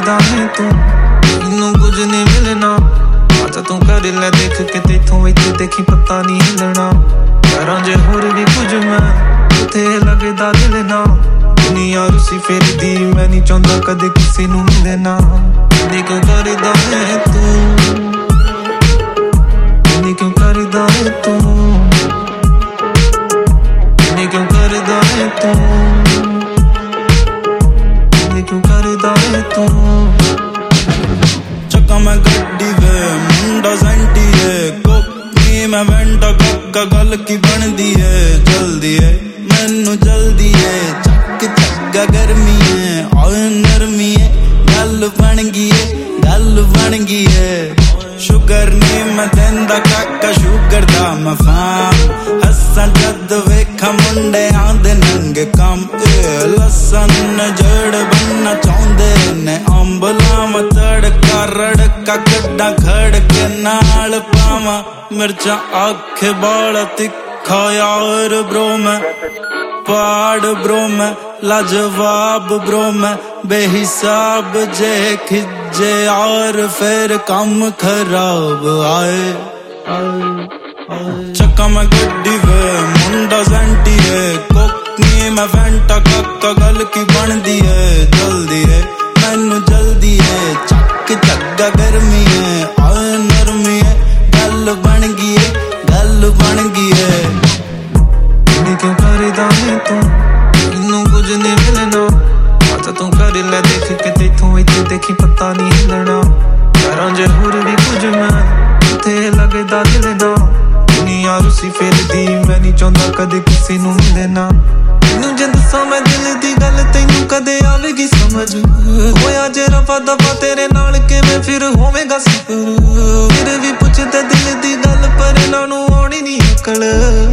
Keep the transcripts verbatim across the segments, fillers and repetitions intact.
करदा है तू मैनू कुछ नहीं मिलना आजा तू कर ले देख के तेथों इत्थे देखी पता नहीं हिलना करां जे होर भी कुछ मैं उथे लगदा दिल ना दुनिया रुसी फिरदी मैं नहीं चाहता कदे किसी नू मिले ना नी क्यों करदा है तू नी क्यों करदा है तू नी क्यों करदा है तू नी क्यों करदा है तू चक्का मैं गड्डी वे मुंडा सेंटी है कोपनी मैं वेंटा कक्का गल की बनदी है जल्दी है मैनू जल्दी है चक चक्का गर्मी है और नरमी है गल बन गई है गल बन गई है शुगर ने मैं देंदा काका शुगर दा मैं फाम हस्सा जद वेखा मुंडे आंदे नंगे काम लसन जड़ बनना चाहंदे ने अंबला मैं तड़का रड़का कड्डा खड़ के नाल पावा मिर्चा आखे बाल तिखा यार ब्रो मैं पाड़ ब्रो मैं लाजवाब ब्रो मैं बेहिसाब जे खिजे और फिर काम खराब आए चक्का मैं गड्डी वे मुंडा सेंटी है कोकनी मैं फेंटा कक्का गल की बनदी है जल्दी है मैनू जल्दी है चक चक्का गर्मी है और नरमी है गल बन गई है गल बन गई है नी क्यों करदा है तू मैनू कुछ नहीं मिलना आजा तू कर ले देख के तेथों इत्थे देखी पता नहीं हिलना करां जे होर भी कुछ मैं उथे लगदा दिल ना दुनिया रुसी फिरदी मैं नहीं चाहता कदे किसी नू मिले ना मैनू जे दसां मैं दिल दी गल तैनू कदे आवेगी समझ होया जे रफा दफा तेरे नाल किवें फिर होवेगा सफर फिर भी पुछदे दिल दी गल पर इन्हां नू आउणी नहीं अकल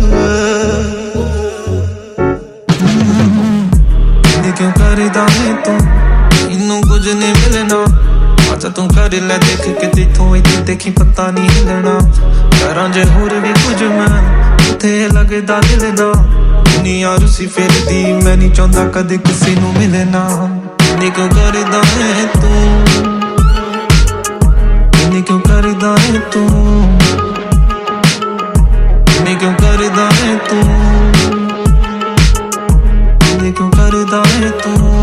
क्यों करदा है तू मैनू कुछ नहीं मिलना आजा तू कर ले देख के तेथों इत्थे देखी पता नहीं हिलना करां जे होर भी कुछ मैं उथे लगदा दिल ना दुनिया रुसी फिरदी मैं नहीं चाहता कदे किसी नू मिले ना नी क्यों करदा है तू नी क्यों करदा है तू नी क्यों करदा है तू नी क्यों करदा है तू